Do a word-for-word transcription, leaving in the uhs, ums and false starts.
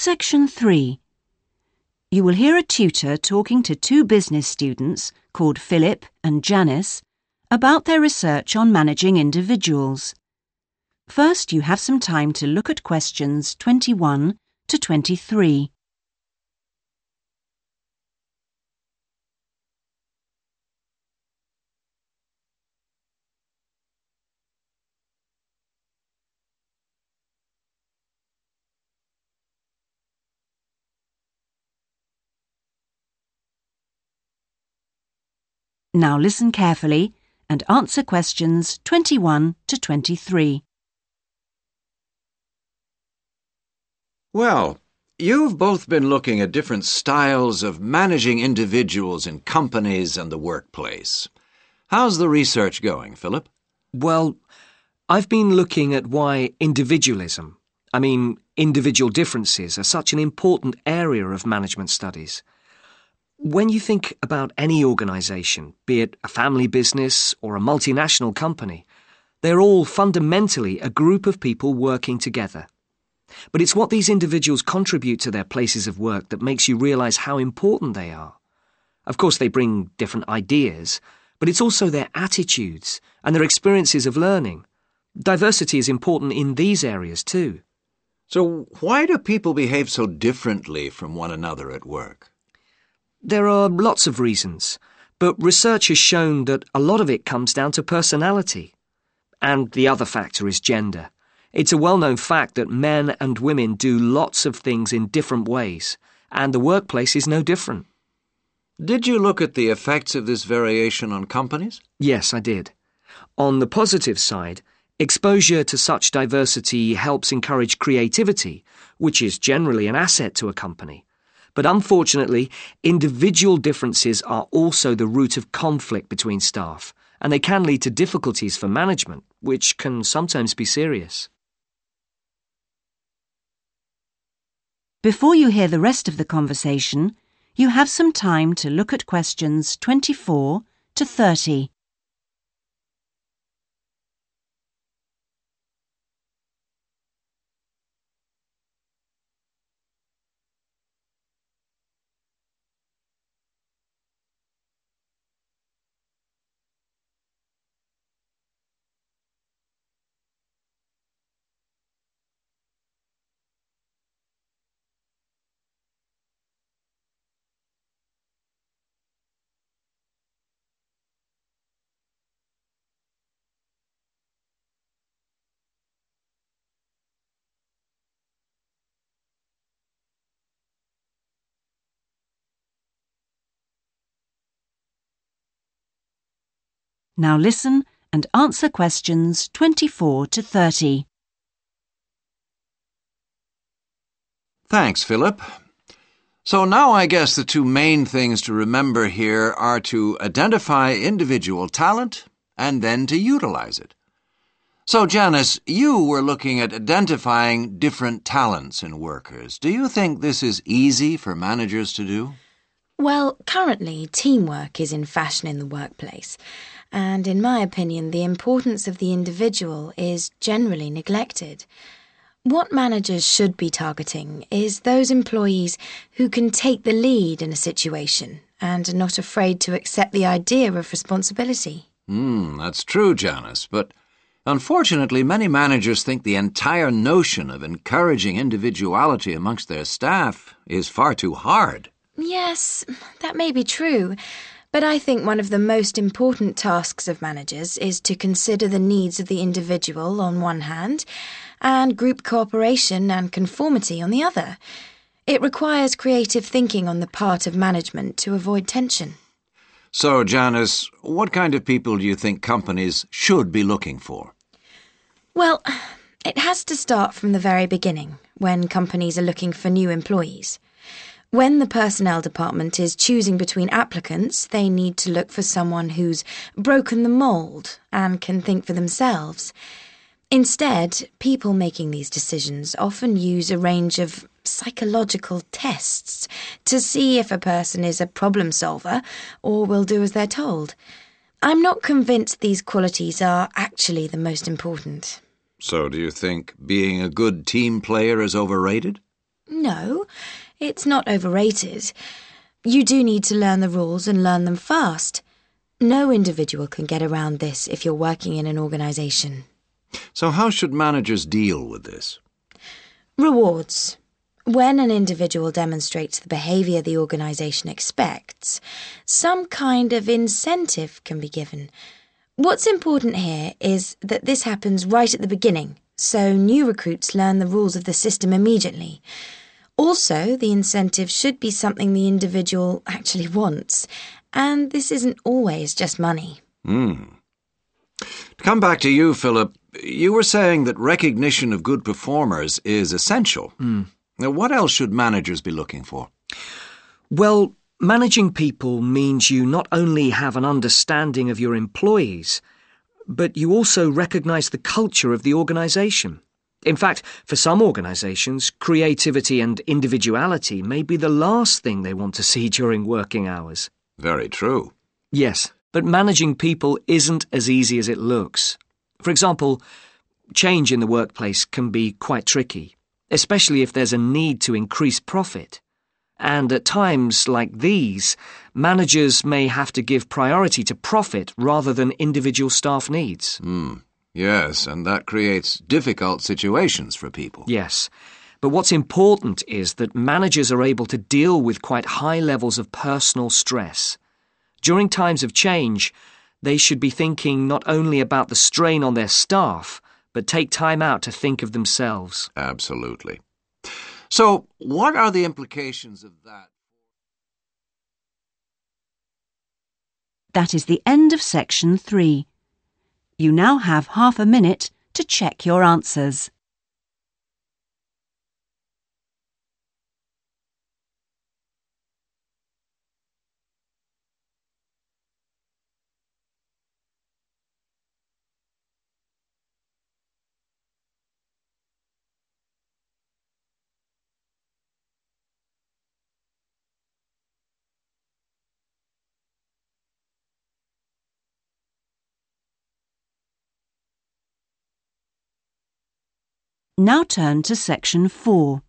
Section three. You will hear a tutor talking to two business students called Philip and Janice about their research on managing individuals. First, you have some time to look at questions twenty-one to twenty-three. Now listen carefully and answer questions twenty-one to twenty-three. Well, you've both been looking at different styles of managing individuals in companies and the workplace. How's the research going, Philip? Well, I've been looking at why individualism, I mean individual differences, are such an important area of management studies. When you think about any organisation, be it a family business or a multinational company, they're all fundamentally a group of people working together. But it's what these individuals contribute to their places of work that makes you realise how important they are. Of course, they bring different ideas, but it's also their attitudes and their experiences of learning. Diversity is important in these areas too. So why do people behave so differently from one another at work? There are lots of reasons, but research has shown that a lot of it comes down to personality. And the other factor is gender. It's a well-known fact that men and women do lots of things in different ways, and the workplace is no different. Did you look at the effects of this variation on companies? Yes, I did. On the positive side, exposure to such diversity helps encourage creativity, which is generally an asset to a company. But unfortunately, individual differences are also the root of conflict between staff, and they can lead to difficulties for management, which can sometimes be serious. Before you hear the rest of the conversation, you have some time to look at questions twenty-four to thirty. Now listen and answer questions twenty-four to thirty. Thanks, Philip. So now I guess the two main things to remember here are to identify individual talent and then to utilize it. So, Janice, you were looking at identifying different talents in workers. Do you think this is easy for managers to do? Well, currently, teamwork is in fashion in the workplace. And in my opinion, the importance of the individual is generally neglected. What managers should be targeting is those employees who can take the lead in a situation and are not afraid to accept the idea of responsibility. Hmm, that's true, Janice, but unfortunately many managers think the entire notion of encouraging individuality amongst their staff is far too hard. Yes, that may be true. But I think one of the most important tasks of managers is to consider the needs of the individual on one hand and group cooperation and conformity on the other. It requires creative thinking on the part of management to avoid tension. So, Janice, what kind of people do you think companies should be looking for? Well, it has to start from the very beginning, when companies are looking for new employees. When the personnel department is choosing between applicants, they need to look for someone who's broken the mould and can think for themselves. Instead, people making these decisions often use a range of psychological tests to see if a person is a problem solver or will do as they're told. I'm not convinced these qualities are actually the most important. So do you think being a good team player is overrated? No, it's not overrated. You do need to learn the rules and learn them fast. No individual can get around this if you're working in an organisation. So how should managers deal with this? Rewards. When an individual demonstrates the behaviour the organisation expects, some kind of incentive can be given. What's important here is that this happens right at the beginning, so new recruits learn the rules of the system immediately. Also, the incentive should be something the individual actually wants, and this isn't always just money. Hmm. To come back to you, Philip, you were saying that recognition of good performers is essential. Mm. Now, what else should managers be looking for? Well, managing people means you not only have an understanding of your employees, but you also recognise the culture of the organisation. In fact, for some organisations, creativity and individuality may be the last thing they want to see during working hours. Very true. Yes, but managing people isn't as easy as it looks. For example, change in the workplace can be quite tricky, especially if there's a need to increase profit. And at times like these, managers may have to give priority to profit rather than individual staff needs. Hmm. Yes, and that creates difficult situations for people. Yes, but what's important is that managers are able to deal with quite high levels of personal stress. During times of change, they should be thinking not only about the strain on their staff, but take time out to think of themselves. Absolutely. So, what are the implications of that? That is the end of section three. You now have half a minute to check your answers. Now turn to section four.